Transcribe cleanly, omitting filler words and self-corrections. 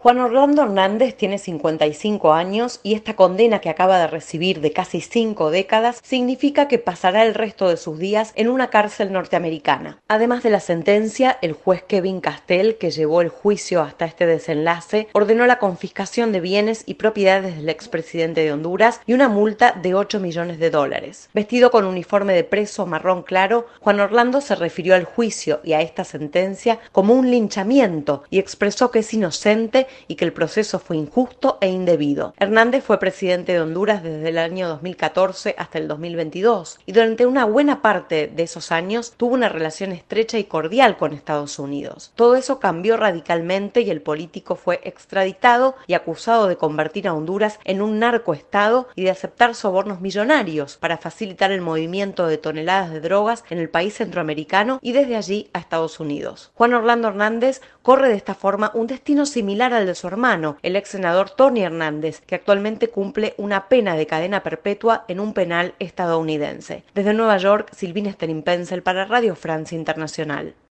Juan Orlando Hernández tiene 55 años y esta condena que acaba de recibir de casi 5 décadas significa que pasará el resto de sus días en una cárcel norteamericana. Además de la sentencia, el juez Kevin Castell, que llevó el juicio hasta este desenlace, ordenó la confiscación de bienes y propiedades del expresidente de Honduras y una multa de $8 millones. Vestido con uniforme de preso marrón claro, Juan Orlando se refirió al juicio y a esta sentencia como un linchamiento y expresó que es inocente y que el proceso fue injusto e indebido. Hernández fue presidente de Honduras desde el año 2014 hasta el 2022 y durante una buena parte de esos años tuvo una relación estrecha y cordial con Estados Unidos. Todo eso cambió radicalmente y el político fue extraditado y acusado de convertir a Honduras en un narcoestado y de aceptar sobornos millonarios para facilitar el movimiento de toneladas de drogas en el país centroamericano y desde allí a Estados Unidos. Juan Orlando Hernández corre de esta forma un destino similar al de su hermano, el ex senador Tony Hernández, que actualmente cumple una pena de cadena perpetua en un penal estadounidense. Desde Nueva York, Silvina Sterin-Pencil para Radio Francia Internacional.